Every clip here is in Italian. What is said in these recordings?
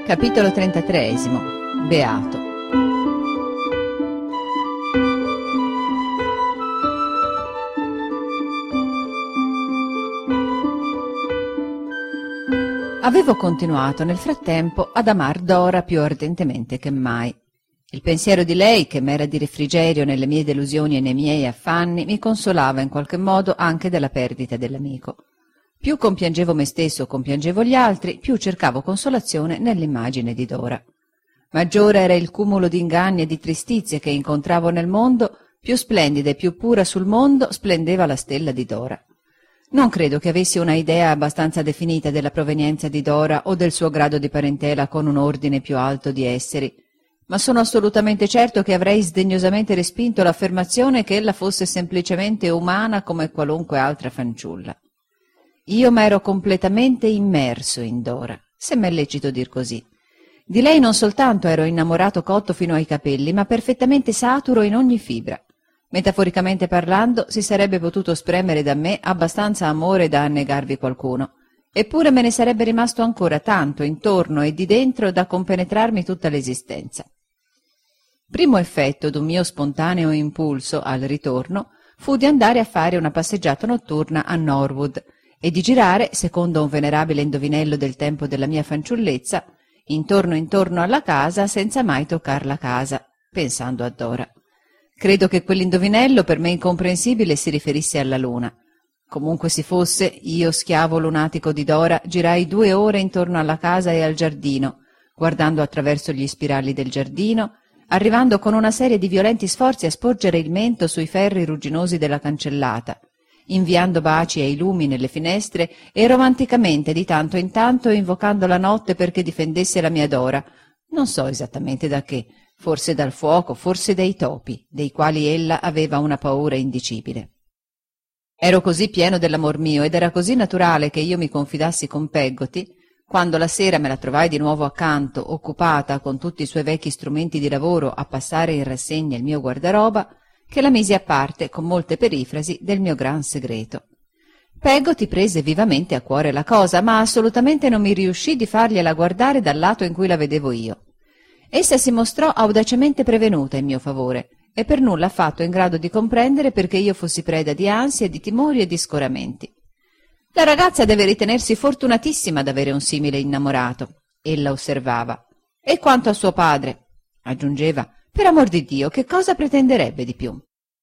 Capitolo 33. Beato. Avevo continuato nel frattempo ad amar Dora più ardentemente che mai. Il pensiero di lei, che m'era di refrigerio nelle mie delusioni e nei miei affanni, mi consolava in qualche modo anche della perdita dell'amico. Più compiangevo me stesso o compiangevo gli altri, più cercavo consolazione nell'immagine di Dora. Maggiore era il cumulo di inganni e di tristizie che incontravo nel mondo, più splendida e più pura sul mondo splendeva la stella di Dora. Non credo che avessi una idea abbastanza definita della provenienza di Dora o del suo grado di parentela con un ordine più alto di esseri, ma sono assolutamente certo che avrei sdegnosamente respinto l'affermazione che ella fosse semplicemente umana come qualunque altra fanciulla. Io m'ero completamente immerso in Dora, se m'è lecito dir così. Di lei non soltanto ero innamorato cotto fino ai capelli, ma perfettamente saturo in ogni fibra. Metaforicamente parlando, si sarebbe potuto spremere da me abbastanza amore da annegarvi qualcuno, eppure me ne sarebbe rimasto ancora tanto intorno e di dentro da compenetrarmi tutta l'esistenza. Primo effetto d'un mio spontaneo impulso al ritorno fu di andare a fare una passeggiata notturna a Norwood e di girare, secondo un venerabile indovinello del tempo della mia fanciullezza, intorno alla casa senza mai toccar la casa, pensando a Dora. Credo che quell'indovinello, per me incomprensibile, si riferisse alla luna. Comunque si fosse, io, schiavo lunatico di Dora, girai 2 ore intorno alla casa e al giardino, guardando attraverso gli spiragli del giardino, arrivando con una serie di violenti sforzi a sporgere il mento sui ferri rugginosi della cancellata, inviando baci ai lumi nelle finestre e romanticamente di tanto in tanto invocando la notte perché difendesse la mia Dora, non so esattamente da che, forse dal fuoco, forse dai topi, dei quali ella aveva una paura indicibile. Ero così pieno dell'amor mio ed era così naturale che io mi confidassi con Peggotty, quando la sera me la trovai di nuovo accanto, occupata con tutti i suoi vecchi strumenti di lavoro a passare in rassegna il mio guardaroba, che la misi a parte con molte perifrasi del mio gran segreto. Peggotty prese vivamente a cuore la cosa, ma assolutamente non mi riuscì di fargliela guardare dal lato in cui la vedevo io. Essa si mostrò audacemente prevenuta in mio favore e per nulla affatto in grado di comprendere perché io fossi preda di ansie, di timori e di scoramenti. La ragazza deve ritenersi fortunatissima d'avere un simile innamorato, ella osservava. E quanto a suo padre, aggiungeva, per amor di Dio, che cosa pretenderebbe di più?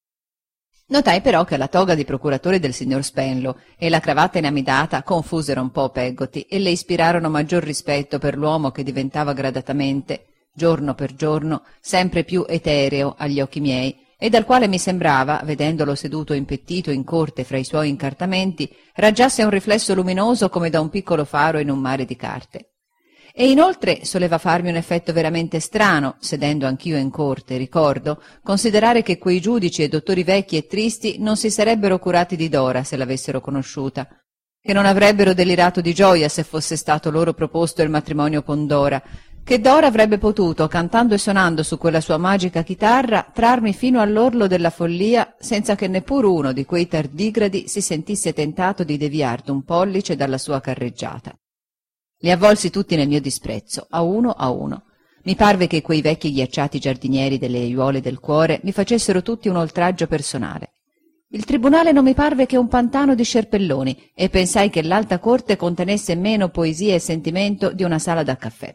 Notai però che la toga di procuratore del signor Spenlow e la cravatta inamidata confusero un po' Peggotty e le ispirarono maggior rispetto per l'uomo che diventava gradatamente, giorno per giorno, sempre più etereo agli occhi miei, e dal quale mi sembrava, vedendolo seduto impettito in corte fra i suoi incartamenti, raggiasse un riflesso luminoso come da un piccolo faro in un mare di carte. E inoltre soleva farmi un effetto veramente strano, sedendo anch'io in corte, ricordo, considerare che quei giudici e dottori vecchi e tristi non si sarebbero curati di Dora se l'avessero conosciuta, che non avrebbero delirato di gioia se fosse stato loro proposto il matrimonio con Dora, che Dora avrebbe potuto, cantando e suonando su quella sua magica chitarra, trarmi fino all'orlo della follia senza che neppur uno di quei tardigradi si sentisse tentato di deviar d'un pollice dalla sua carreggiata. Li avvolsi tutti nel mio disprezzo, a uno. Mi parve che quei vecchi ghiacciati giardinieri delle aiuole del cuore mi facessero tutti un oltraggio personale. Il tribunale non mi parve che un pantano di scerpelloni e pensai che l'alta corte contenesse meno poesia e sentimento di una sala da caffè.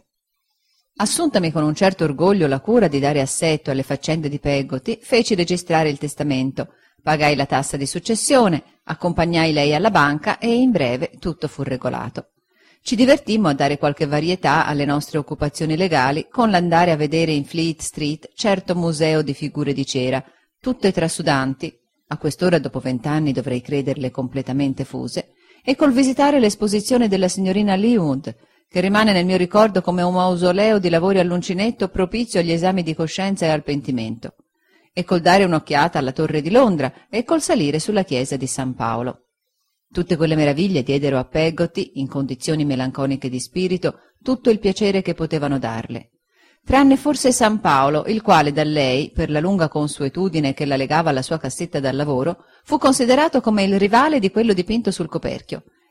Assuntami con un certo orgoglio la cura di dare assetto alle faccende di Peggotty, feci registrare il testamento, pagai la tassa di successione, accompagnai lei alla banca e in breve tutto fu regolato. Ci divertimmo a dare qualche varietà alle nostre occupazioni legali con l'andare a vedere in Fleet Street certo museo di figure di cera, tutte trasudanti, a quest'ora dopo 20 anni dovrei crederle completamente fuse, e col visitare l'esposizione della signorina Linwood, che rimane nel mio ricordo come un mausoleo di lavori all'uncinetto propizio agli esami di coscienza e al pentimento, e col dare un'occhiata alla Torre di Londra e col salire sulla chiesa di San Paolo. Tutte quelle meraviglie diedero a Peggotty, in condizioni melanconiche di spirito, tutto il piacere che potevano darle. Tranne forse San Paolo, il quale da lei, per la lunga consuetudine che la legava alla sua cassetta da lavoro, fu considerato come il rivale di quello dipinto sul coperchio,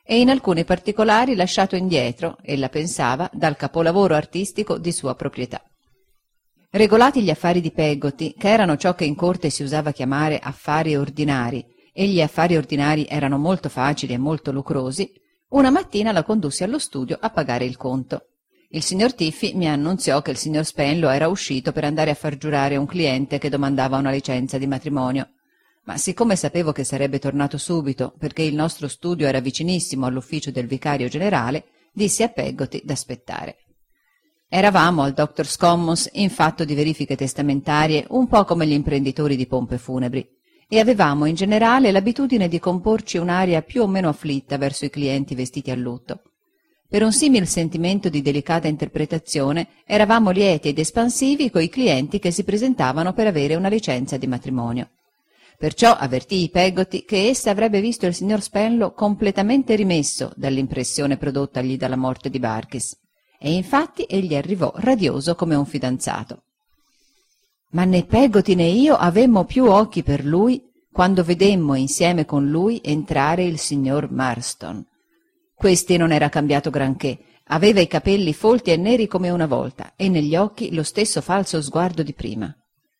e in alcuni particolari lasciato indietro, ella pensava, dal capolavoro artistico di sua proprietà. Regolati gli affari di Peggotty, che erano ciò che in corte si usava chiamare affari ordinari, e gli affari ordinari erano molto facili e molto lucrosi, una mattina la condussi allo studio a pagare il conto. Il signor Tiffy mi annunziò che il signor Spenlow era uscito per andare a far giurare un cliente che domandava una licenza di matrimonio. Ma siccome sapevo che sarebbe tornato subito, perché il nostro studio era vicinissimo all'ufficio del vicario generale, dissi a Peggotty d'aspettare. Eravamo al Doctor's Commons in fatto di verifiche testamentarie, un po' come gli imprenditori di pompe funebri, e avevamo in generale l'abitudine di comporci un'aria più o meno afflitta verso i clienti vestiti a lutto. Per un simil sentimento di delicata interpretazione eravamo lieti ed espansivi coi clienti che si presentavano per avere una licenza di matrimonio. Perciò avvertii Peggotty che essa avrebbe visto il signor Spenlow completamente rimesso dall'impressione prodottagli dalla morte di Barkis, e infatti egli arrivò radioso come un fidanzato. Ma né Peggotty né io avemmo più occhi per lui quando vedemmo insieme con lui entrare il signor Marston. Questi non era cambiato granché, aveva i capelli folti e neri come una volta e negli occhi lo stesso falso sguardo di prima.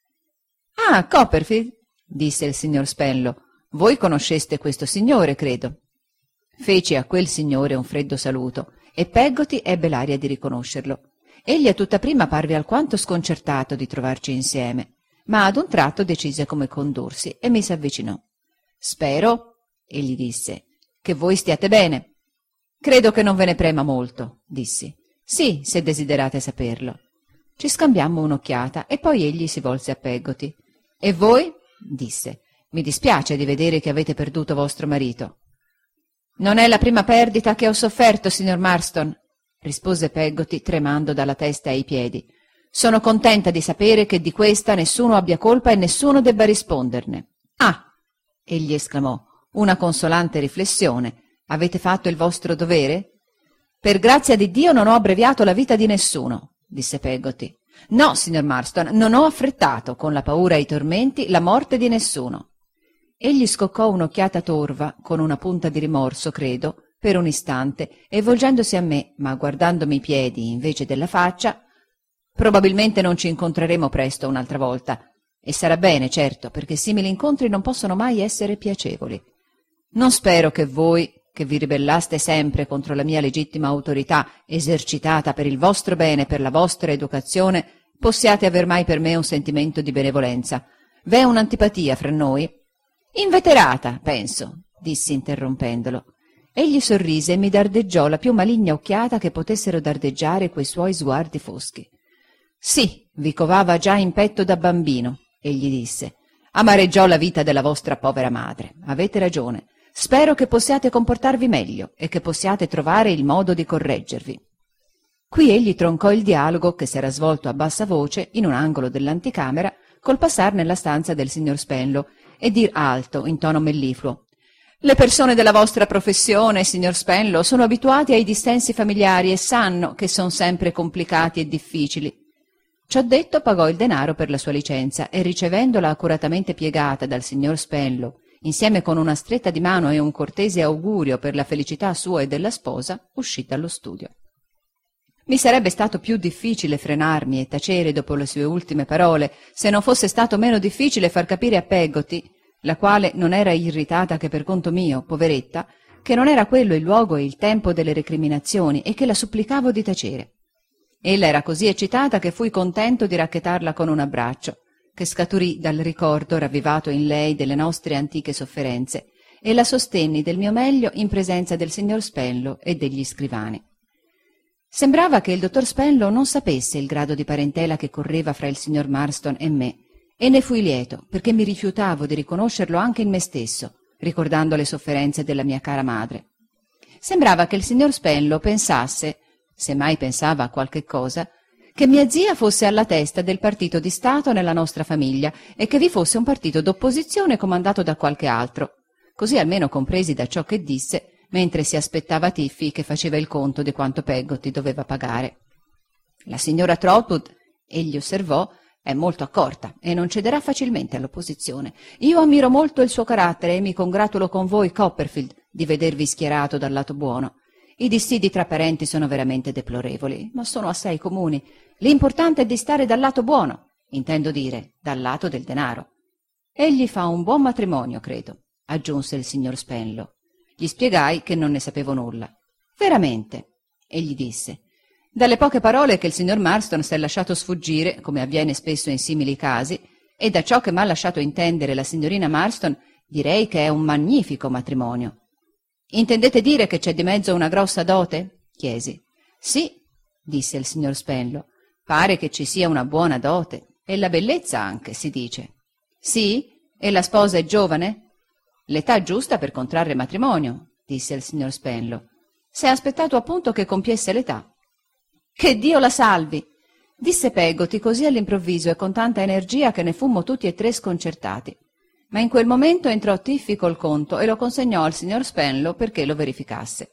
«Ah, Copperfield», disse il signor Spenlow, «voi conosceste questo signore, credo». Feci a quel signore un freddo saluto e Peggotty ebbe l'aria di riconoscerlo. Egli a tutta prima parve alquanto sconcertato di trovarci insieme, ma ad un tratto decise come condursi e mi s'avvicinò. «Spero», egli disse, «che voi stiate bene». «Credo che non ve ne prema molto», dissi. «Sì, se desiderate saperlo». Ci scambiammo un'occhiata e poi egli si volse a Peggotty. «E voi?» disse. «Mi dispiace di vedere che avete perduto vostro marito». «Non è la prima perdita che ho sofferto, signor Marston», rispose Peggotty tremando dalla testa ai piedi. «Sono contenta di sapere che di questa nessuno abbia colpa e nessuno debba risponderne». «Ah!» egli esclamò, «una consolante riflessione. Avete fatto il vostro dovere?» «Per grazia di Dio non ho abbreviato la vita di nessuno», disse Peggotty. «No, signor Marston, non ho affrettato, con la paura e i tormenti, la morte di nessuno». Egli scoccò un'occhiata torva, con una punta di rimorso, credo, per un istante, e volgendosi a me, ma guardandomi i piedi invece della faccia, «Probabilmente non ci incontreremo presto un'altra volta, e sarà bene, certo, perché simili incontri non possono mai essere piacevoli. Non spero che voi, che vi ribellaste sempre contro la mia legittima autorità, esercitata per il vostro bene e per la vostra educazione, possiate aver mai per me un sentimento di benevolenza. V'è un'antipatia fra noi?» «Inveterata, penso», dissi interrompendolo. Egli sorrise e mi dardeggiò la più maligna occhiata che potessero dardeggiare quei suoi sguardi foschi. «Sì, vi covava già in petto da bambino», egli disse. «Amareggiò la vita della vostra povera madre. Avete ragione. Spero che possiate comportarvi meglio e che possiate trovare il modo di correggervi». Qui egli troncò il dialogo, che s'era svolto a bassa voce in un angolo dell'anticamera, col passar nella stanza del signor Spenlow e dir alto, in tono mellifluo: «Le persone della vostra professione, signor Spenlow, sono abituati ai dissensi familiari e sanno che son sempre complicati e difficili». Ciò detto pagò il denaro per la sua licenza e, ricevendola accuratamente piegata dal signor Spenlow, insieme con una stretta di mano e un cortese augurio per la felicità sua e della sposa, uscì dallo studio. Mi sarebbe stato più difficile frenarmi e tacere dopo le sue ultime parole, se non fosse stato meno difficile far capire a Peggotty, la quale non era irritata che per conto mio, poveretta, che non era quello il luogo e il tempo delle recriminazioni e che la supplicavo di tacere. Ella era così eccitata che fui contento di racchetarla con un abbraccio, che scaturì dal ricordo ravvivato in lei delle nostre antiche sofferenze, e la sostenni del mio meglio in presenza del signor Spenlow e degli scrivani. Sembrava che il dottor Spenlow non sapesse il grado di parentela che correva fra il signor Marston e me, e ne fui lieto, perché mi rifiutavo di riconoscerlo anche in me stesso, ricordando le sofferenze della mia cara madre. Sembrava che il signor Spenlow pensasse, se mai pensava a qualche cosa, che mia zia fosse alla testa del partito di Stato nella nostra famiglia e che vi fosse un partito d'opposizione comandato da qualche altro, così almeno compresi da ciò che disse mentre si aspettava Tiffy che faceva il conto di quanto Peggotty doveva pagare. «La signora Trotwood», egli osservò, «è molto accorta e non cederà facilmente all'opposizione. Io ammiro molto il suo carattere e mi congratulo con voi, Copperfield, di vedervi schierato dal lato buono. I dissidi tra parenti sono veramente deplorevoli, ma sono assai comuni. L'importante è di stare dal lato buono, intendo dire, dal lato del denaro. Egli fa un buon matrimonio, credo, aggiunse il signor Spenlow. Gli spiegai che non ne sapevo nulla. Veramente, egli disse. Dalle poche parole che il signor Marston s'è lasciato sfuggire, come avviene spesso in simili casi, e da ciò che m'ha lasciato intendere la signorina Marston, direi che è un magnifico matrimonio. Intendete dire che c'è di mezzo una grossa dote? Chiesi. Sì, disse il signor Spenlow. Pare che ci sia una buona dote, e la bellezza anche, si dice. Sì? E la sposa è giovane? L'età giusta per contrarre matrimonio, disse il signor Spenlow. S'è aspettato appunto che compiesse l'età. Che Dio la salvi! Disse Peggotty così all'improvviso e con tanta energia che ne fummo tutti e tre sconcertati. Ma in quel momento entrò Tiffy col conto e lo consegnò al signor Spenlow perché lo verificasse.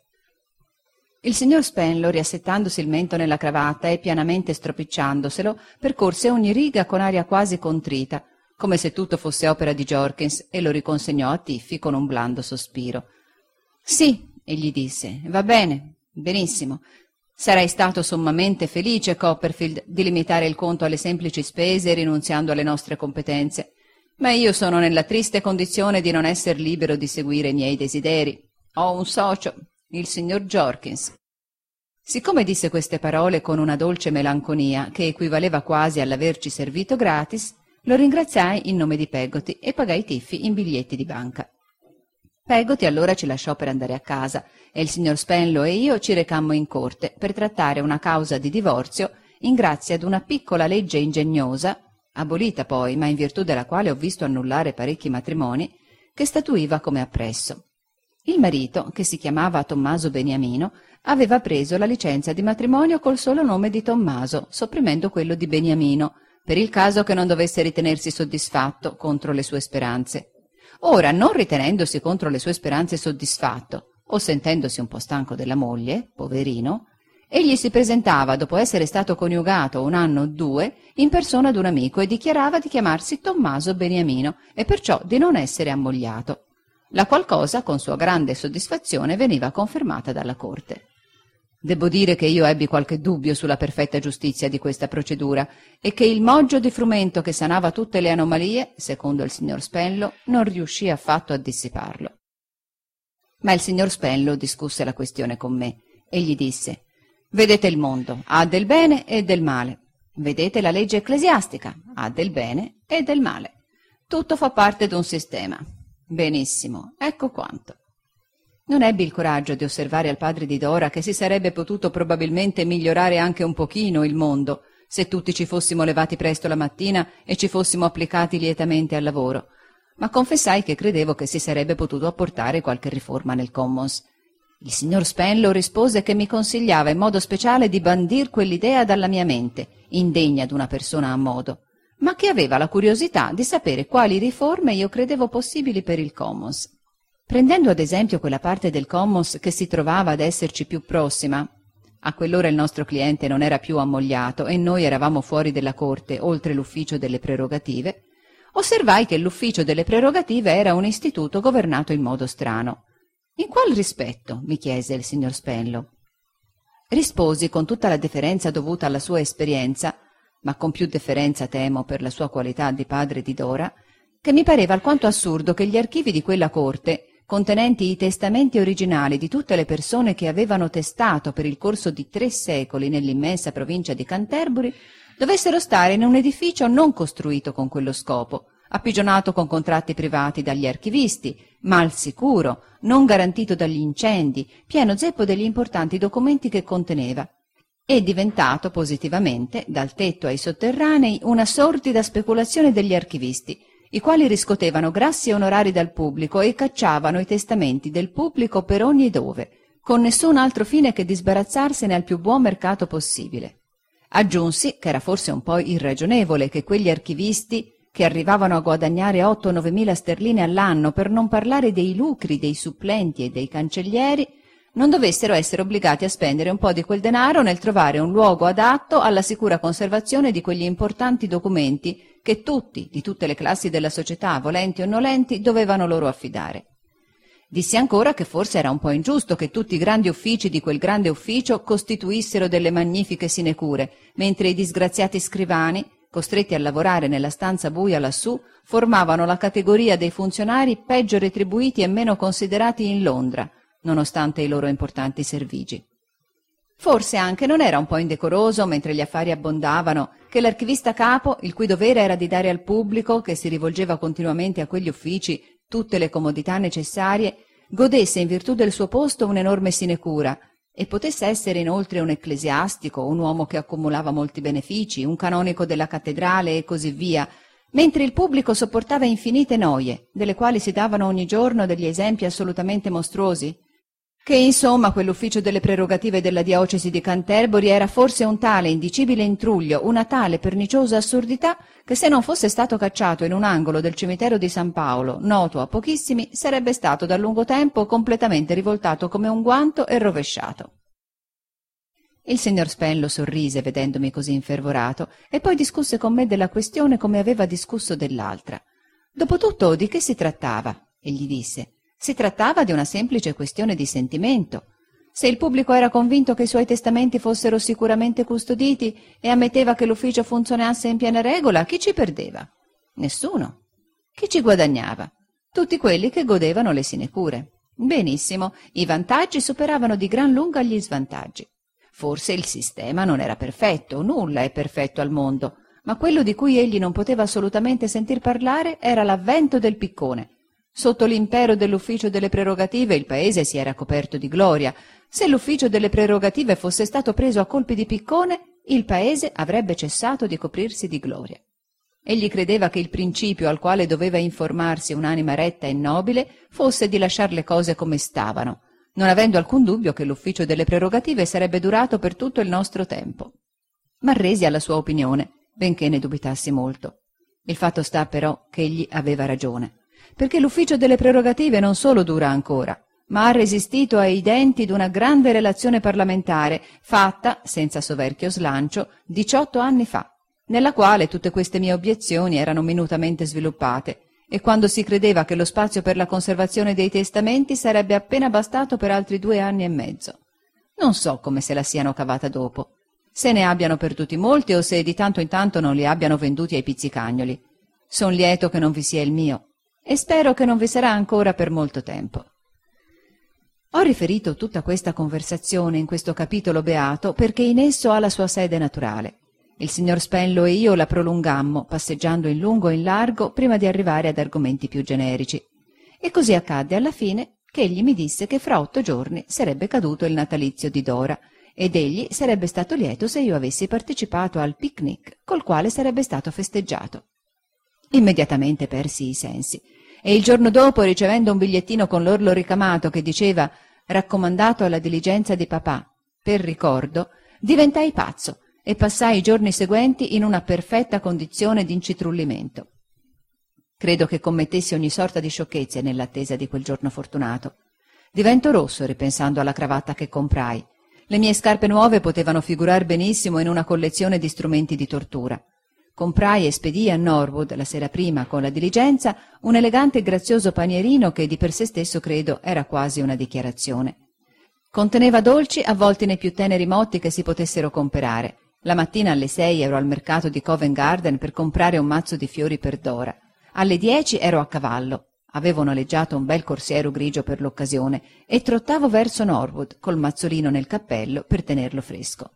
Il signor Spenlow, riassettandosi il mento nella cravatta e pianamente stropicciandoselo, percorse ogni riga con aria quasi contrita, come se tutto fosse opera di Jorkins, e lo riconsegnò a Tiffy con un blando sospiro. «Sì», egli disse, «va bene, benissimo. Sarai stato sommamente felice, Copperfield, di limitare il conto alle semplici spese, rinunziando alle nostre competenze. Ma io sono nella triste condizione di non esser libero di seguire i miei desideri. Ho un socio, il signor Jorkins». Siccome disse queste parole con una dolce melanconia che equivaleva quasi all'averci servito gratis, lo ringraziai in nome di Peggotty e pagai Tiffy in biglietti di banca. Peggotty allora ci lasciò per andare a casa e il signor Spenlow e io ci recammo in corte per trattare una causa di divorzio in grazia d'una piccola legge ingegnosa, abolita poi, ma in virtù della quale ho visto annullare parecchi matrimoni, che statuiva come appresso. Il marito, che si chiamava Tommaso Beniamino, aveva preso la licenza di matrimonio col solo nome di Tommaso, sopprimendo quello di Beniamino, per il caso che non dovesse ritenersi soddisfatto contro le sue speranze. Ora, non ritenendosi contro le sue speranze soddisfatto, o sentendosi un po' stanco della moglie, poverino, egli si presentava, dopo essere stato coniugato 1 anno o 2, in persona ad un amico e dichiarava di chiamarsi Tommaso Beniamino e perciò di non essere ammogliato, la qual cosa, con sua grande soddisfazione, veniva confermata dalla corte. Debbo dire che io ebbi qualche dubbio sulla perfetta giustizia di questa procedura e che il moggio di frumento che sanava tutte le anomalie, secondo il signor Spenlow, non riuscì affatto a dissiparlo. Ma il signor Spenlow discusse la questione con me e gli disse: «Vedete il mondo, ha del bene e del male. Vedete la legge ecclesiastica, ha del bene e del male. Tutto fa parte d'un sistema. Benissimo, ecco quanto». Non ebbi il coraggio di osservare al padre di Dora che si sarebbe potuto probabilmente migliorare anche un pochino il mondo se tutti ci fossimo levati presto la mattina e ci fossimo applicati lietamente al lavoro, ma confessai che credevo che si sarebbe potuto apportare qualche riforma nel Commons. Il signor Spenlow rispose che mi consigliava in modo speciale di bandir quell'idea dalla mia mente, indegna d'una persona a modo, ma che aveva la curiosità di sapere quali riforme io credevo possibili per il Commons. Prendendo ad esempio quella parte del Commons che si trovava ad esserci più prossima, a quell'ora il nostro cliente non era più ammogliato e noi eravamo fuori della corte, oltre l'ufficio delle prerogative, osservai che l'ufficio delle prerogative era un istituto governato in modo strano. «In qual rispetto?» mi chiese il signor Spenlow. Risposi con tutta la deferenza dovuta alla sua esperienza, ma con più deferenza, temo, per la sua qualità di padre di Dora, che mi pareva alquanto assurdo che gli archivi di quella corte, contenenti i testamenti originali di tutte le persone che avevano testato per il corso di 3 secoli nell'immensa provincia di Canterbury, dovessero stare in un edificio non costruito con quello scopo, appigionato con contratti privati dagli archivisti, ma al sicuro, non garantito dagli incendi, pieno zeppo degli importanti documenti che conteneva, e diventato positivamente, dal tetto ai sotterranei, una sordida speculazione degli archivisti, i quali riscotevano grassi onorari dal pubblico e cacciavano i testamenti del pubblico per ogni dove, con nessun altro fine che di sbarazzarsene al più buon mercato possibile. Aggiunsi che era forse un po' irragionevole che quegli archivisti, che arrivavano a guadagnare 8 o 9 mila sterline all'anno, per non parlare dei lucri dei supplenti e dei cancellieri, non dovessero essere obbligati a spendere un po' di quel denaro nel trovare un luogo adatto alla sicura conservazione di quegli importanti documenti che tutti, di tutte le classi della società, volenti o nolenti, dovevano loro affidare. Dissi ancora che forse era un po' ingiusto che tutti i grandi uffici di quel grande ufficio costituissero delle magnifiche sinecure, mentre i disgraziati scrivani, costretti a lavorare nella stanza buia lassù, formavano la categoria dei funzionari peggio retribuiti e meno considerati in Londra, nonostante i loro importanti servigi. Forse anche non era un po' indecoroso, mentre gli affari abbondavano, che l'archivista capo, il cui dovere era di dare al pubblico, che si rivolgeva continuamente a quegli uffici, tutte le comodità necessarie, godesse in virtù del suo posto un'enorme sinecura e potesse essere inoltre un ecclesiastico, un uomo che accumulava molti benefici, un canonico della cattedrale e così via, mentre il pubblico sopportava infinite noie, delle quali si davano ogni giorno degli esempi assolutamente mostruosi? Che insomma quell'ufficio delle prerogative della diocesi di Canterbury era forse un tale indicibile intruglio, una tale perniciosa assurdità, che se non fosse stato cacciato in un angolo del cimitero di San Paolo, noto a pochissimi, sarebbe stato da lungo tempo completamente rivoltato come un guanto e rovesciato. Il signor Spenlow sorrise vedendomi così infervorato e poi discusse con me della questione come aveva discusso dell'altra. Dopotutto di che si trattava? Egli disse. Si trattava di una semplice questione di sentimento. Se il pubblico era convinto che i suoi testamenti fossero sicuramente custoditi e ammetteva che l'ufficio funzionasse in piena regola, chi ci perdeva? Nessuno. Chi ci guadagnava? Tutti quelli che godevano le sinecure. Benissimo, i vantaggi superavano di gran lunga gli svantaggi. Forse il sistema non era perfetto, nulla è perfetto al mondo, ma quello di cui egli non poteva assolutamente sentir parlare era l'avvento del piccone. Sotto l'impero dell'ufficio delle prerogative il paese si era coperto di gloria. Se l'ufficio delle prerogative fosse stato preso a colpi di piccone, il paese avrebbe cessato di coprirsi di gloria. Egli credeva che il principio al quale doveva informarsi un'anima retta e nobile fosse di lasciar le cose come stavano, non avendo alcun dubbio che l'ufficio delle prerogative sarebbe durato per tutto il nostro tempo. M'arresi alla sua opinione, benché ne dubitassi molto. Il fatto sta però che egli aveva ragione, perché l'ufficio delle prerogative non solo dura ancora, ma ha resistito ai denti d'una grande relazione parlamentare fatta, senza soverchio slancio, 18 anni fa, nella quale tutte queste mie obiezioni erano minutamente sviluppate, e quando si credeva che lo spazio per la conservazione dei testamenti sarebbe appena bastato per altri 2 anni e mezzo. Non so come se la siano cavata dopo, se ne abbiano perduti molti o se di tanto in tanto non li abbiano venduti ai pizzicagnoli. Son lieto che non vi sia il mio, e spero che non vi sarà ancora per molto tempo. Ho riferito tutta questa conversazione in questo capitolo beato perché in esso ha la sua sede naturale. Il signor Spenlow e io la prolungammo, passeggiando in lungo e in largo, prima di arrivare ad argomenti più generici. E così accadde alla fine che egli mi disse che fra 8 giorni sarebbe caduto il natalizio di Dora, ed egli sarebbe stato lieto se io avessi partecipato al picnic col quale sarebbe stato festeggiato. Immediatamente persi i sensi, e il giorno dopo, ricevendo un bigliettino con l'orlo ricamato che diceva «Raccomandato alla diligenza di papà, per ricordo», diventai pazzo e passai i giorni seguenti in una perfetta condizione d'incitrullimento. Credo che commettessi ogni sorta di sciocchezze nell'attesa di quel giorno fortunato. Divento rosso ripensando alla cravatta che comprai. Le mie scarpe nuove potevano figurar benissimo in una collezione di strumenti di tortura. Comprai e spedii a Norwood la sera prima con la diligenza un elegante e grazioso panierino che di per sé stesso credo era quasi una dichiarazione. Conteneva dolci avvolti nei più teneri motti che si potessero comperare. La mattina alle 6 ero al mercato di Covent Garden per comprare un mazzo di fiori per Dora. Alle 10 ero a cavallo. Avevo noleggiato un bel corsiero grigio per l'occasione e trottavo verso Norwood col mazzolino nel cappello per tenerlo fresco.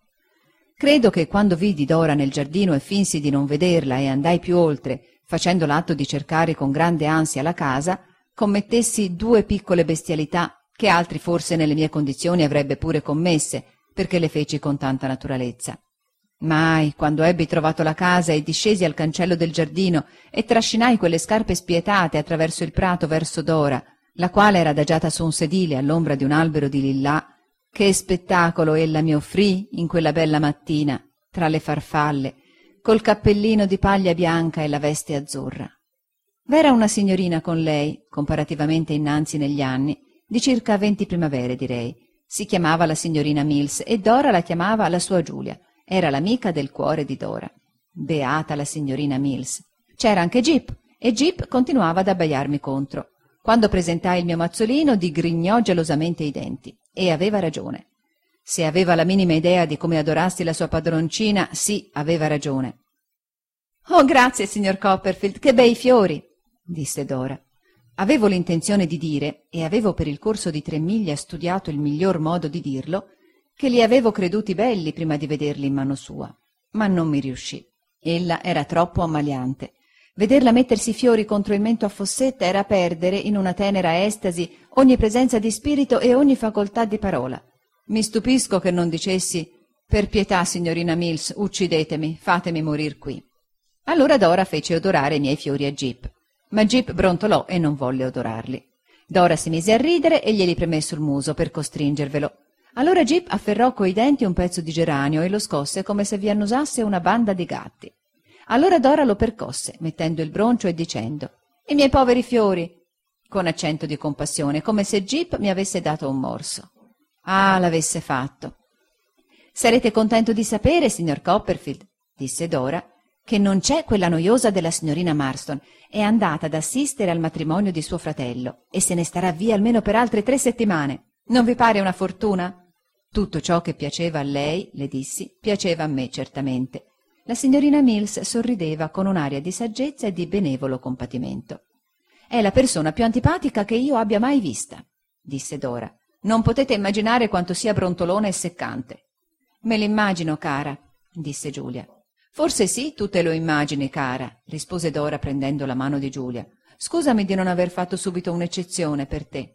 Credo che quando vidi Dora nel giardino e finsi di non vederla e andai più oltre, facendo l'atto di cercare con grande ansia la casa, commettessi 2 piccole bestialità che altri forse nelle mie condizioni avrebbe pure commesse, perché le feci con tanta naturalezza. Mai, quando ebbi trovato la casa e discesi al cancello del giardino e trascinai quelle scarpe spietate attraverso il prato verso Dora, la quale era adagiata su un sedile all'ombra di un albero di lillà, che spettacolo ella mi offrì in quella bella mattina, tra le farfalle, col cappellino di paglia bianca e la veste azzurra. V'era una signorina con lei, comparativamente innanzi negli anni, di circa 20 primavere, direi. Si chiamava la signorina Mills e Dora la chiamava la sua Giulia. Era l'amica del cuore di Dora. Beata la signorina Mills. C'era anche Jip, e Jip continuava ad abbaiarmi contro. Quando presentai il mio mazzolino, digrignò gelosamente i denti. E aveva ragione. Se aveva la minima idea di come adorassi la sua padroncina, sì, aveva ragione. «Oh, grazie, signor Copperfield, che bei fiori!» disse Dora. Avevo l'intenzione di dire, e avevo per il corso di 3 miglia studiato il miglior modo di dirlo, che li avevo creduti belli prima di vederli in mano sua, ma non mi riuscì. Ella era troppo ammaliante. Vederla mettersi fiori contro il mento a fossetta era perdere, in una tenera estasi, ogni presenza di spirito e ogni facoltà di parola. Mi stupisco che non dicessi: «Per pietà, signorina Mills, uccidetemi, fatemi morir qui». Allora Dora fece odorare i miei fiori a Jip, ma Jip brontolò e non volle odorarli. Dora si mise a ridere e glieli premé sul muso per costringervelo. Allora Jip afferrò coi denti un pezzo di geranio e lo scosse come se vi annusasse una banda di gatti. Allora Dora lo percosse, mettendo il broncio e dicendo: «I miei poveri fiori!» con accento di compassione, come se Jip mi avesse dato un morso. Ah, l'avesse fatto! «Sarete contento di sapere, signor Copperfield», disse Dora, «che non c'è quella noiosa della signorina Marston. È andata ad assistere al matrimonio di suo fratello e se ne starà via almeno per altre 3 settimane. Non vi pare una fortuna?» «Tutto ciò che piaceva a lei», le dissi, «piaceva a me certamente». La signorina Mills sorrideva con un'aria di saggezza e di benevolo compatimento. «È la persona più antipatica che io abbia mai vista», disse Dora. «Non potete immaginare quanto sia brontolona e seccante». «Me l'immagino, cara», disse Giulia. «Forse sì, tu te lo immagini, cara», rispose Dora prendendo la mano di Giulia. «Scusami di non aver fatto subito un'eccezione per te».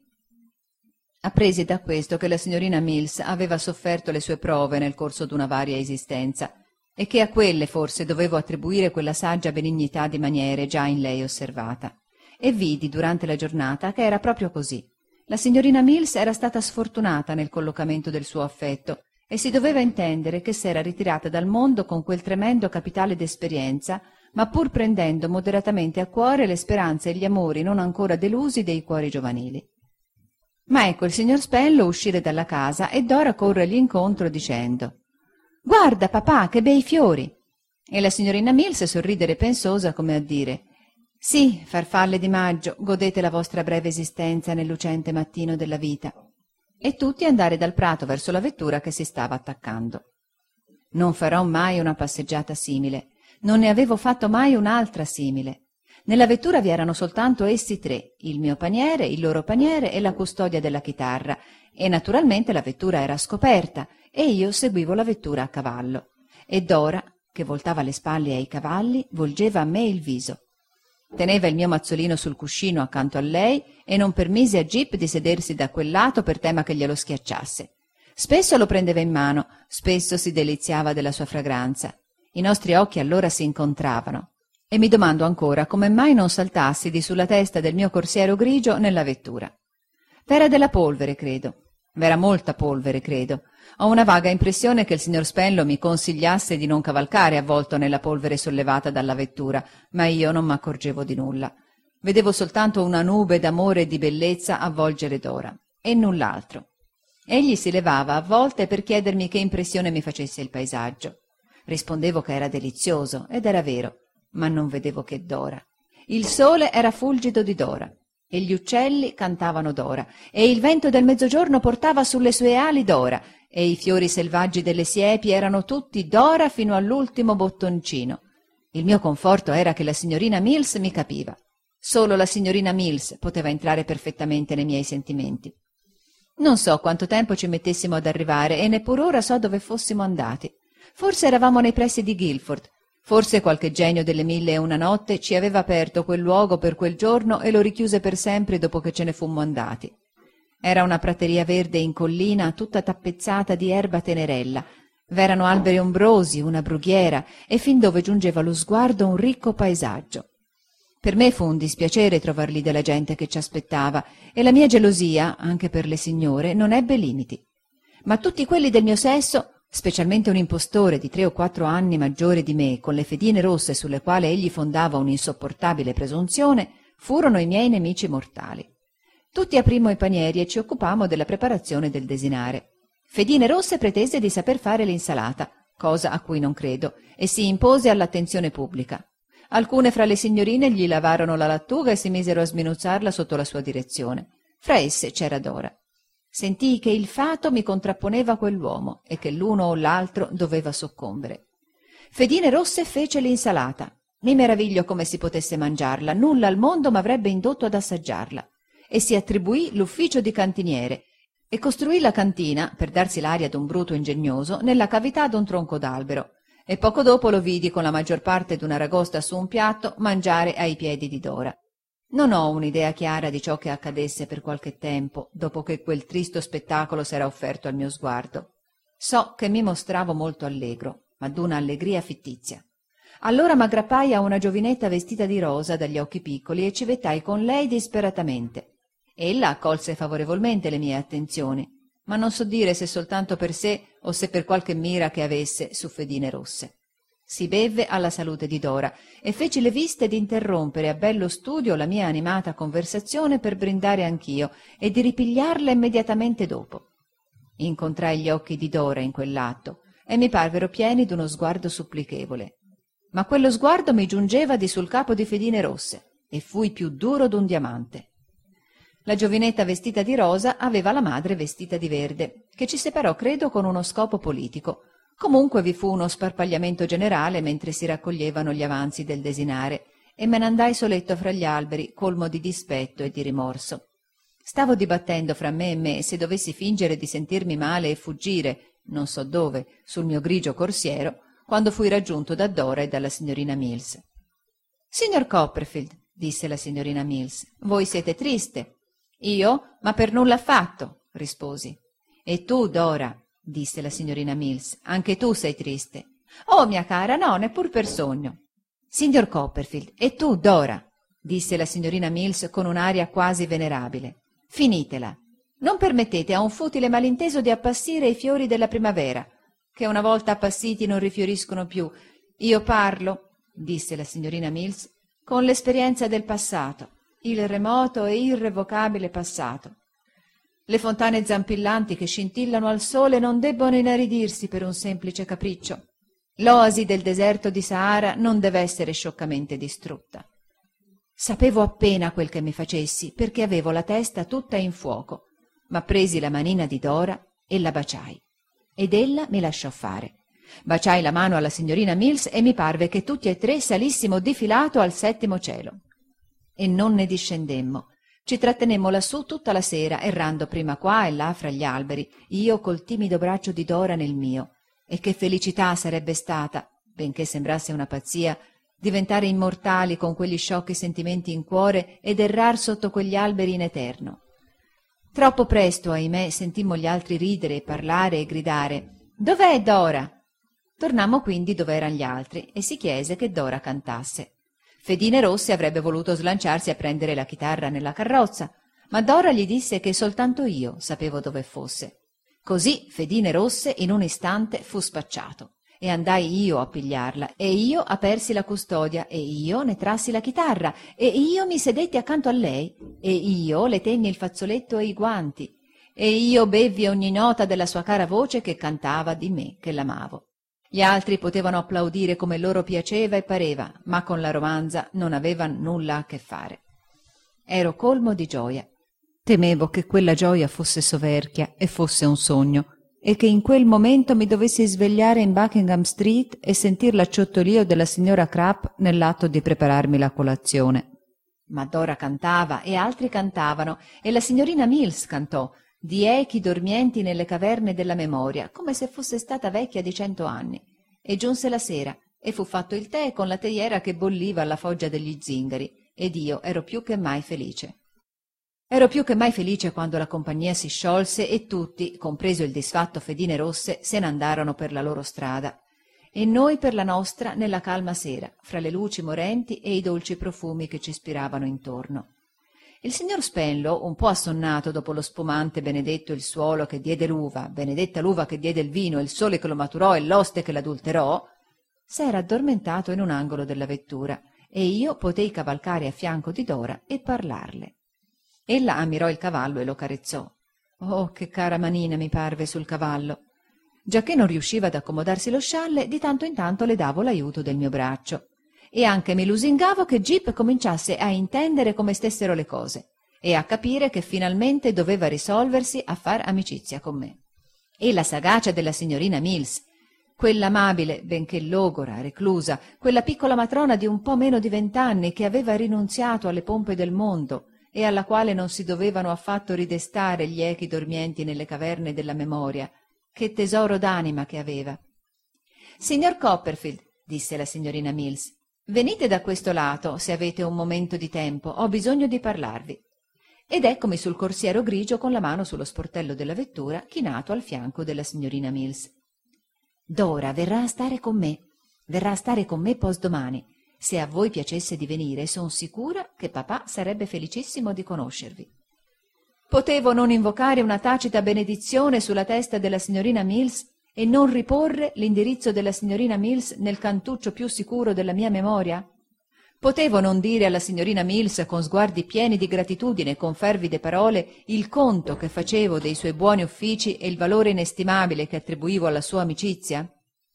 Appresi da questo che la signorina Mills aveva sofferto le sue prove nel corso d'una varia esistenza e che a quelle forse dovevo attribuire quella saggia benignità di maniere già in lei osservata. E vidi durante la giornata che era proprio così. La signorina Mills era stata sfortunata nel collocamento del suo affetto e si doveva intendere che s'era ritirata dal mondo con quel tremendo capitale d'esperienza, ma pur prendendo moderatamente a cuore le speranze e gli amori non ancora delusi dei cuori giovanili. Ma ecco il signor Spello uscire dalla casa e Dora corrergli incontro dicendo: «Guarda, papà, che bei fiori!» E la signorina Mills sorridere pensosa come a dire: «Sì, farfalle di maggio, godete la vostra breve esistenza nel lucente mattino della vita», e tutti andare dal prato verso la vettura che si stava attaccando. Non farò mai una passeggiata simile, non ne avevo fatto mai un'altra simile. Nella vettura vi erano soltanto essi 3, il mio paniere, il loro paniere e la custodia della chitarra, e naturalmente la vettura era scoperta e io seguivo la vettura a cavallo. E Dora, che voltava le spalle ai cavalli, volgeva a me il viso. Teneva il mio mazzolino sul cuscino accanto a lei e non permise a Jip di sedersi da quel lato per tema che glielo schiacciasse. Spesso lo prendeva in mano, spesso si deliziava della sua fragranza. I nostri occhi allora si incontravano. E mi domando ancora come mai non saltassi di sulla testa del mio corsiero grigio nella vettura. V'era della polvere, credo. V'era molta polvere, credo. Ho una vaga impressione che il signor Spello mi consigliasse di non cavalcare avvolto nella polvere sollevata dalla vettura, ma io non m'accorgevo di nulla. Vedevo soltanto una nube d'amore e di bellezza avvolgere Dora, e null'altro. Egli si levava a volte per chiedermi che impressione mi facesse il paesaggio. Rispondevo che era delizioso, ed era vero, ma non vedevo che Dora. Il sole era fulgido di Dora, e gli uccelli cantavano Dora, e il vento del mezzogiorno portava sulle sue ali Dora, e i fiori selvaggi delle siepi erano tutti Dora fino all'ultimo bottoncino. Il mio conforto era che la signorina Mills mi capiva. Solo la signorina Mills poteva entrare perfettamente nei miei sentimenti. Non so quanto tempo ci mettessimo ad arrivare e neppur ora so dove fossimo andati. Forse eravamo nei pressi di Guilford. Forse qualche genio delle 1001 notte ci aveva aperto quel luogo per quel giorno e lo richiuse per sempre dopo che ce ne fummo andati. Era una prateria verde in collina tutta tappezzata di erba tenerella. V'erano alberi ombrosi, una brughiera e fin dove giungeva lo sguardo un ricco paesaggio. Per me fu un dispiacere trovar lì della gente che ci aspettava e la mia gelosia, anche per le signore, non ebbe limiti. Ma tutti quelli del mio sesso, specialmente un impostore di 3 o 4 anni maggiore di me, con le fedine rosse sulle quali egli fondava un'insopportabile presunzione, furono i miei nemici mortali. Tutti aprimmo i panieri e ci occupammo della preparazione del desinare. Fedine rosse pretese di saper fare l'insalata, cosa a cui non credo, e si impose all'attenzione pubblica. Alcune fra le signorine gli lavarono la lattuga e si misero a sminuzzarla sotto la sua direzione. Fra esse c'era Dora. Sentii che il fato mi contrapponeva a quell'uomo e che l'uno o l'altro doveva soccombere. Fedine Rosse fece l'insalata. Mi meraviglio come si potesse mangiarla, nulla al mondo m'avrebbe indotto ad assaggiarla. E si attribuì l'ufficio di cantiniere e costruì la cantina, per darsi l'aria d'un bruto ingegnoso, nella cavità d'un tronco d'albero, e poco dopo lo vidi con la maggior parte d'una ragosta su un piatto mangiare ai piedi di Dora. Non ho un'idea chiara di ciò che accadesse per qualche tempo dopo che quel tristo spettacolo s'era offerto al mio sguardo. So che mi mostravo molto allegro, ma d'una allegria fittizia. Allora m'aggrappai a una giovinetta vestita di rosa dagli occhi piccoli e civettai con lei disperatamente. Ella accolse favorevolmente le mie attenzioni, ma non so dire se soltanto per sé o se per qualche mira che avesse su Fedine Rosse. Si bevve alla salute di Dora e feci le viste di interrompere a bello studio la mia animata conversazione per brindare anch'io e di ripigliarla immediatamente dopo. Incontrai gli occhi di Dora in quell'atto e mi parvero pieni d'uno sguardo supplichevole. Ma quello sguardo mi giungeva di sul capo di Fedine Rosse e fui più duro d'un diamante. La giovinetta vestita di rosa aveva la madre vestita di verde, che ci separò credo con uno scopo politico. Comunque vi fu uno sparpagliamento generale mentre si raccoglievano gli avanzi del desinare e me n'andai soletto fra gli alberi, colmo di dispetto e di rimorso. Stavo dibattendo fra me e me se dovessi fingere di sentirmi male e fuggire, non so dove, sul mio grigio corsiero, quando fui raggiunto da Dora e dalla signorina Mills. «Signor Copperfield», disse la signorina Mills, «voi siete triste». «Io? Ma per nulla affatto», risposi. «E tu, Dora», disse la signorina Mills, «anche tu sei triste». «Oh, mia cara, no, neppur per sogno». «Signor Copperfield, e tu, Dora», disse la signorina Mills con un'aria quasi venerabile, «finitela. Non permettete a un futile malinteso di appassire i fiori della primavera, che una volta appassiti non rifioriscono più. Io parlo», disse la signorina Mills, «con l'esperienza del passato, il remoto e irrevocabile passato. Le fontane zampillanti che scintillano al sole non debbono inaridirsi per un semplice capriccio. L'oasi del deserto di Sahara non deve essere scioccamente distrutta». Sapevo appena quel che mi facessi, perché avevo la testa tutta in fuoco, ma presi la manina di Dora e la baciai. Ed ella mi lasciò fare. Baciai la mano alla signorina Mills e mi parve che tutti e tre salissimo di filato al settimo cielo. E non ne discendemmo. Ci trattenemmo lassù tutta la sera, errando prima qua e là fra gli alberi, io col timido braccio di Dora nel mio. E che felicità sarebbe stata, benché sembrasse una pazzia, diventare immortali con quegli sciocchi sentimenti in cuore ed errar sotto quegli alberi in eterno. Troppo presto, ahimè, sentimmo gli altri ridere e parlare e gridare: «Dov'è Dora?» Tornammo quindi dove eran gli altri e si chiese che Dora cantasse. Fedine Rosse avrebbe voluto slanciarsi a prendere la chitarra nella carrozza, ma Dora gli disse che soltanto io sapevo dove fosse. Così Fedine Rosse in un istante fu spacciato e andai io a pigliarla e io apersi la custodia e io ne trassi la chitarra e io mi sedetti accanto a lei e io le tenni il fazzoletto e i guanti e io bevvi ogni nota della sua cara voce che cantava di me che l'amavo. Gli altri potevano applaudire come loro piaceva e pareva, ma con la romanza non avevan nulla a che fare. Ero colmo di gioia. Temevo che quella gioia fosse soverchia e fosse un sogno, e che in quel momento mi dovessi svegliare in Buckingham Street e sentir l'acciottolio della signora Crapp nell'atto di prepararmi la colazione. Ma Dora cantava e altri cantavano, e la signorina Mills cantò, di echi dormienti nelle caverne della memoria, come se fosse stata vecchia di 100 anni. E giunse la sera, e fu fatto il tè con la teiera che bolliva alla foggia degli zingari, ed io ero più che mai felice. Ero più che mai felice quando la compagnia si sciolse e tutti, compreso il disfatto Fedine Rosse, se n'andarono per la loro strada, e noi per la nostra nella calma sera, fra le luci morenti e i dolci profumi che ci spiravano intorno. Il signor Spenlow, un po' assonnato dopo lo spumante benedetto il suolo che diede l'uva, benedetta l'uva che diede il vino, il sole che lo maturò e l'oste che l'adulterò, s'era addormentato in un angolo della vettura e io potei cavalcare a fianco di Dora e parlarle. Ella ammirò il cavallo e lo carezzò. Oh, che cara manina mi parve sul cavallo! Giacché non riusciva ad accomodarsi lo scialle, di tanto in tanto le davo l'aiuto del mio braccio. e anche mi lusingavo che Jip cominciasse a intendere come stessero le cose e a capire che finalmente doveva risolversi a far amicizia con me. E la sagacia della signorina Mills, quell'amabile, benché logora, reclusa, quella piccola matrona di un po' meno di 20 anni che aveva rinunziato alle pompe del mondo e alla quale non si dovevano affatto ridestare gli echi dormienti nelle caverne della memoria. Che tesoro d'anima che aveva! «Signor Copperfield», disse la signorina Mills, «venite da questo lato, se avete un momento di tempo, ho bisogno di parlarvi». Ed eccomi sul corsiero grigio con la mano sullo sportello della vettura, chinato al fianco della signorina Mills. «Dora verrà a stare con me postdomani. Se a voi piacesse di venire, son sicura che papà sarebbe felicissimo di conoscervi». Potevo non invocare una tacita benedizione sulla testa della signorina Mills e non riporre l'indirizzo della signorina Mills nel cantuccio più sicuro della mia memoria? Potevo non dire alla signorina Mills con sguardi pieni di gratitudine e con fervide parole il conto che facevo dei suoi buoni uffici e il valore inestimabile che attribuivo alla sua amicizia?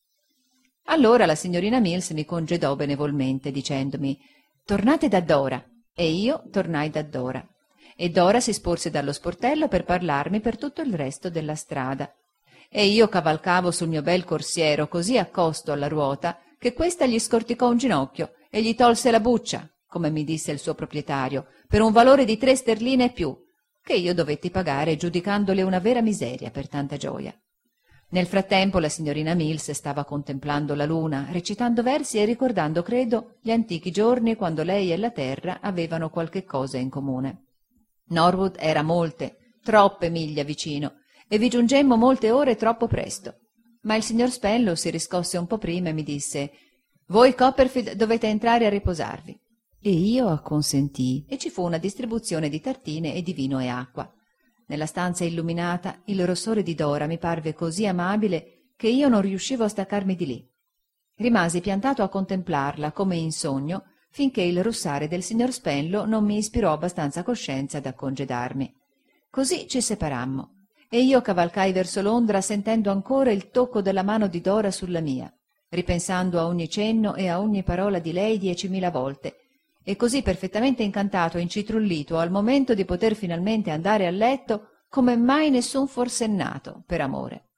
Allora la signorina Mills mi congedò benevolmente dicendomi «Tornate da Dora», e io tornai da Dora. E Dora si sporse dallo sportello per parlarmi per tutto il resto della strada. E io cavalcavo sul mio bel corsiero così accosto alla ruota che questa gli scorticò un ginocchio e gli tolse la buccia, come mi disse il suo proprietario, per un valore di 3 sterline e più, che io dovetti pagare giudicandole una vera miseria per tanta gioia. Nel frattempo la signorina Mills stava contemplando la luna, recitando versi e ricordando, credo, gli antichi giorni quando lei e la terra avevano qualche cosa in comune. Norwood era molte, troppe miglia vicino, e vi giungemmo molte ore troppo presto. Ma il signor Spenlow si riscosse un po' prima e mi disse «Voi, Copperfield, dovete entrare a riposarvi». E io acconsentii, e ci fu una distribuzione di tartine e di vino e acqua. Nella stanza illuminata il rossore di Dora mi parve così amabile che io non riuscivo a staccarmi di lì. Rimasi piantato a contemplarla come in sogno finché il russare del signor Spenlow non mi ispirò abbastanza coscienza da congedarmi. Così ci separammo e io cavalcai verso Londra sentendo ancora il tocco della mano di Dora sulla mia, ripensando a ogni cenno e a ogni parola di lei 10.000 volte, e così perfettamente incantato e incitrullito al momento di poter finalmente andare a letto come mai nessun forsennato per amore.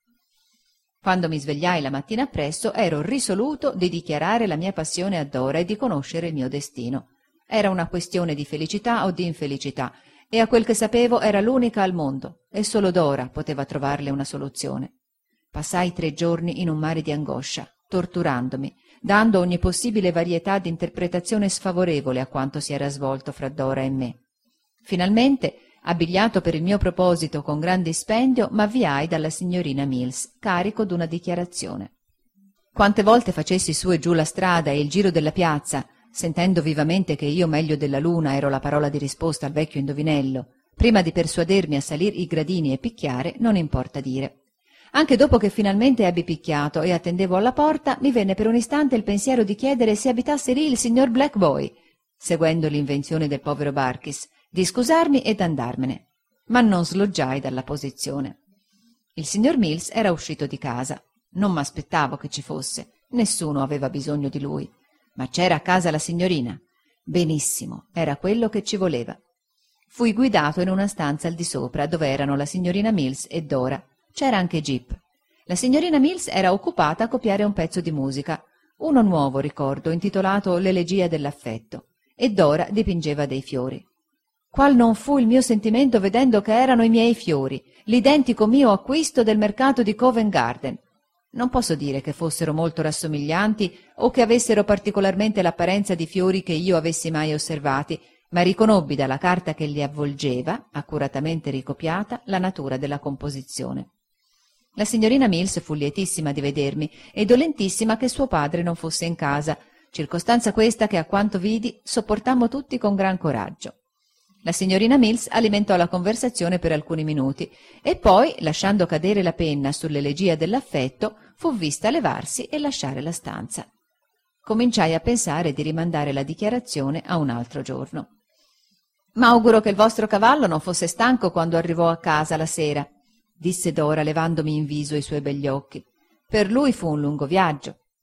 Quando mi svegliai la mattina appresso ero risoluto di dichiarare la mia passione a Dora e di conoscere il mio destino. Era una questione di felicità o di infelicità, e a quel che sapevo era l'unica al mondo, e solo Dora poteva trovarle una soluzione. Passai 3 giorni in un mare di angoscia, torturandomi, dando ogni possibile varietà di interpretazione sfavorevole a quanto si era svolto fra Dora e me. Finalmente, abbigliato per il mio proposito con gran dispendio, m'avviai dalla signorina Mills, carico d'una dichiarazione. Quante volte facessi su e giù la strada e il giro della piazza, sentendo vivamente che io meglio della luna ero la parola di risposta al vecchio indovinello, prima di persuadermi a salir i gradini e picchiare, non importa dire. Anche dopo che finalmente ebbi picchiato e attendevo alla porta, mi venne per un istante il pensiero di chiedere se abitasse lì il signor Black Boy, seguendo l'invenzione del povero Barkis, di scusarmi ed andarmene, ma non sloggiai dalla posizione. Il signor Mills era uscito di casa. Non m'aspettavo che ci fosse, nessuno aveva bisogno di lui, ma c'era a casa la signorina. Benissimo, era quello che ci voleva. Fui guidato in una stanza al di sopra, dove erano la signorina Mills e Dora. C'era anche Jip. La signorina Mills era occupata a copiare un pezzo di musica, uno nuovo, ricordo, intitolato L'elegia dell'affetto, e Dora dipingeva dei fiori. Qual non fu il mio sentimento vedendo che erano i miei fiori, l'identico mio acquisto del mercato di Covent Garden. Non posso dire che fossero molto rassomiglianti o che avessero particolarmente l'apparenza di fiori che io avessi mai osservati, ma riconobbi dalla carta che li avvolgeva, accuratamente ricopiata, la natura della composizione. La signorina Mills fu lietissima di vedermi e dolentissima che suo padre non fosse in casa, circostanza questa che, a quanto vidi, sopportammo tutti con gran coraggio. La signorina Mills alimentò la conversazione per alcuni minuti e poi, lasciando cadere la penna sull'elegia dell'affetto, fu vista levarsi e lasciare la stanza. Cominciai a pensare di rimandare la dichiarazione a un altro giorno. «M'auguro che il vostro cavallo non fosse stanco quando arrivò a casa la sera», disse Dora levandomi in viso i suoi begli occhi. «Per lui fu un lungo viaggio».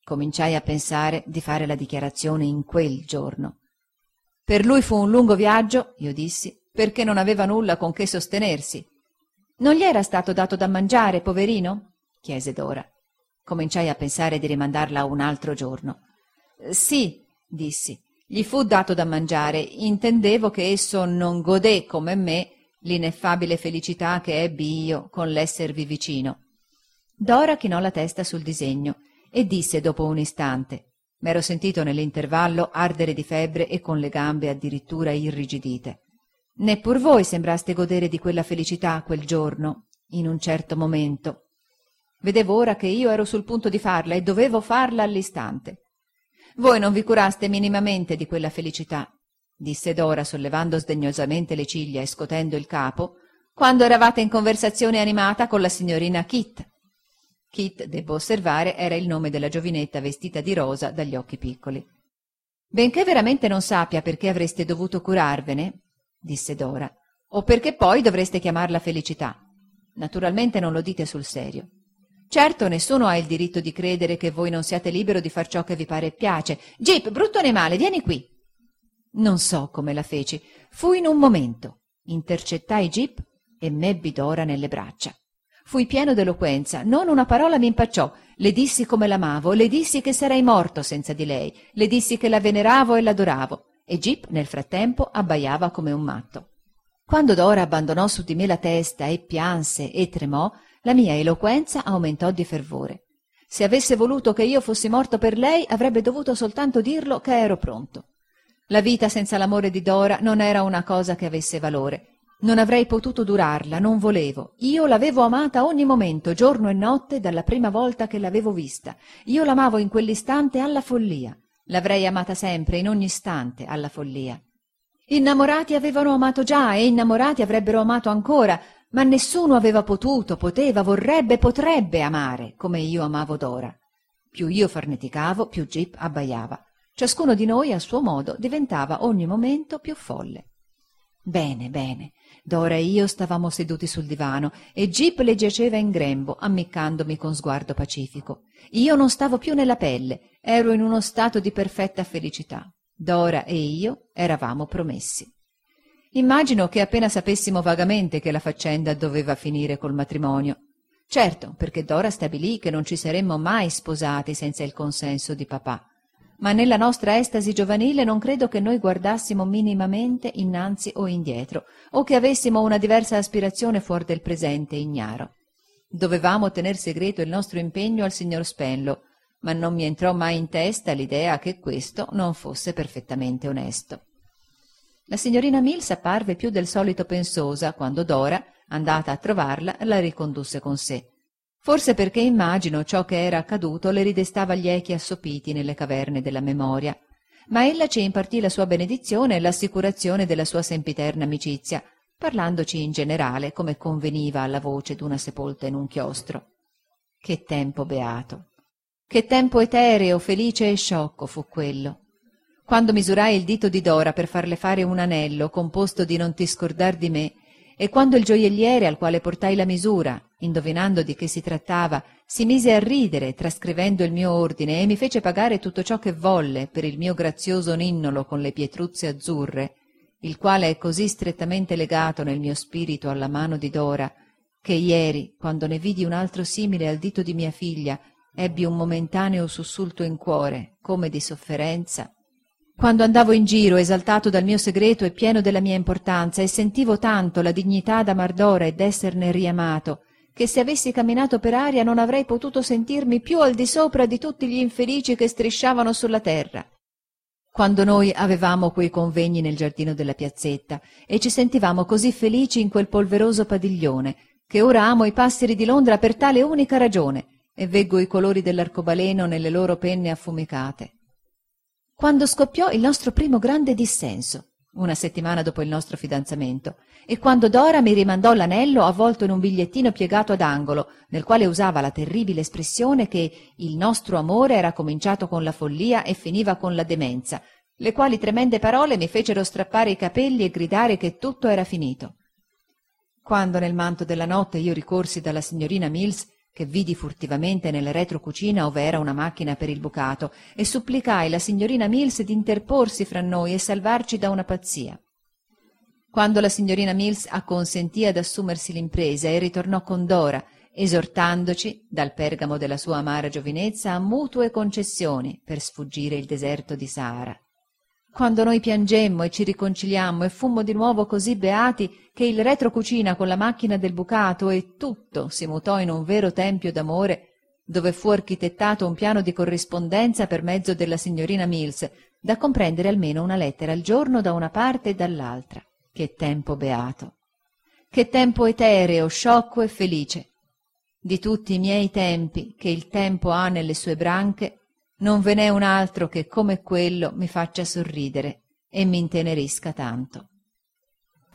Cominciai a pensare di fare la dichiarazione in quel giorno. Per lui fu un lungo viaggio, io dissi, perché non aveva nulla con che sostenersi. Non gli era stato dato da mangiare, poverino? Chiese Dora. Cominciai a pensare di rimandarla a un altro giorno. Sì, dissi, gli fu dato da mangiare, intendevo che esso non godé come me l'ineffabile felicità che ebbi io con l'esservi vicino. Dora chinò la testa sul disegno e disse dopo un istante: m'ero sentito nell'intervallo ardere di febbre e con le gambe addirittura irrigidite. Neppur voi sembraste godere di quella felicità quel giorno, in un certo momento. Vedevo ora che io ero sul punto di farla e dovevo farla all'istante. Voi non vi curaste minimamente di quella felicità, disse Dora sollevando sdegnosamente le ciglia e scotendo il capo, quando eravate in conversazione animata con la signorina Kit. Kit, debbo osservare, era il nome della giovinetta vestita di rosa dagli occhi piccoli. Benché veramente non sappia perché avreste dovuto curarvene, disse Dora, o perché poi dovreste chiamarla felicità. Naturalmente non lo dite sul serio. Certo, nessuno ha il diritto di credere che voi non siate libero di far ciò che vi pare e piace. Gip, brutto animale, vieni qui. Non so come la feci. Fu in un momento. Intercettai Gip e m'ebbi Dora nelle braccia. Fui pieno d'eloquenza, non una parola mi impacciò. Le dissi come l'amavo, le dissi che sarei morto senza di lei, le dissi che la veneravo e l'adoravo, e Gip nel frattempo abbaiava come un matto. Quando Dora abbandonò su di me la testa e pianse e tremò, la mia eloquenza aumentò di fervore. Se avesse voluto che io fossi morto per lei, avrebbe dovuto soltanto dirlo che ero pronto. La vita senza l'amore di Dora non era una cosa che avesse valore. Non avrei potuto durarla, non volevo. Io l'avevo amata ogni momento, giorno e notte, dalla prima volta che l'avevo vista. Io l'amavo in quell'istante alla follia. L'avrei amata sempre, in ogni istante, alla follia. Innamorati avevano amato già e innamorati avrebbero amato ancora, ma nessuno aveva potuto, poteva, vorrebbe, potrebbe amare come io amavo Dora. Più io farneticavo, più Gip abbaiava. Ciascuno di noi, a suo modo, diventava ogni momento più folle. Bene, bene. Dora e io stavamo seduti sul divano e Gip le giaceva in grembo, ammiccandomi con sguardo pacifico. Io non stavo più nella pelle, ero in uno stato di perfetta felicità. Dora e io eravamo promessi. Immagino che appena sapessimo vagamente che la faccenda doveva finire col matrimonio. Certo, perché Dora stabilì che non ci saremmo mai sposati senza il consenso di papà. Ma nella nostra estasi giovanile non credo che noi guardassimo minimamente innanzi o indietro, o che avessimo una diversa aspirazione fuor del presente ignaro. Dovevamo tener segreto il nostro impegno al signor Spenlow, ma non mi entrò mai in testa l'idea che questo non fosse perfettamente onesto. La signorina Mills apparve più del solito pensosa quando Dora, andata a trovarla, la ricondusse con sé. Forse perché immagino ciò che era accaduto le ridestava gli echi assopiti nelle caverne della memoria, ma ella ci impartì la sua benedizione e l'assicurazione della sua sempiterna amicizia, parlandoci in generale come conveniva alla voce d'una sepolta in un chiostro. Che tempo beato! Che tempo etereo, felice e sciocco fu quello! Quando misurai il dito di Dora per farle fare un anello composto di non ti scordar di me, e quando il gioielliere al quale portai la misura, indovinando di che si trattava, si mise a ridere trascrivendo il mio ordine e mi fece pagare tutto ciò che volle per il mio grazioso ninnolo con le pietruzze azzurre, il quale è così strettamente legato nel mio spirito alla mano di Dora, che ieri, quando ne vidi un altro simile al dito di mia figlia, ebbi un momentaneo sussulto in cuore, come di sofferenza. Quando andavo in giro esaltato dal mio segreto e pieno della mia importanza e sentivo tanto la dignità d'amar Dora e d'esserne riamato, che se avessi camminato per aria non avrei potuto sentirmi più al di sopra di tutti gli infelici che strisciavano sulla terra. Quando noi avevamo quei convegni nel giardino della piazzetta e ci sentivamo così felici in quel polveroso padiglione, che ora amo i passeri di Londra per tale unica ragione e veggo i colori dell'arcobaleno nelle loro penne affumicate. Quando scoppiò il nostro primo grande dissenso, una settimana dopo il nostro fidanzamento, e quando Dora mi rimandò l'anello avvolto in un bigliettino piegato ad angolo, nel quale usava la terribile espressione che il nostro amore era cominciato con la follia e finiva con la demenza, le quali tremende parole mi fecero strappare i capelli e gridare che tutto era finito. Quando nel manto della notte io ricorsi dalla signorina Mills, che vidi furtivamente nella retrocucina ove era una macchina per il bucato, e supplicai la signorina Mills di interporsi fra noi e salvarci da una pazzia. Quando la signorina Mills acconsentì ad assumersi l'impresa e ritornò con Dora, esortandoci, dal pergamo della sua amara giovinezza, a mutue concessioni per sfuggire il deserto di Sahara. Quando noi piangemmo e ci riconciliammo e fummo di nuovo così beati che il retrocucina con la macchina del bucato e tutto si mutò in un vero tempio d'amore, dove fu architettato un piano di corrispondenza per mezzo della signorina Mills, da comprendere almeno una lettera al giorno da una parte e dall'altra. Che tempo beato! Che tempo etereo, sciocco e felice! Di tutti i miei tempi che il tempo ha nelle sue branche, non ve n'è un altro che come quello mi faccia sorridere e mi intenerisca tanto.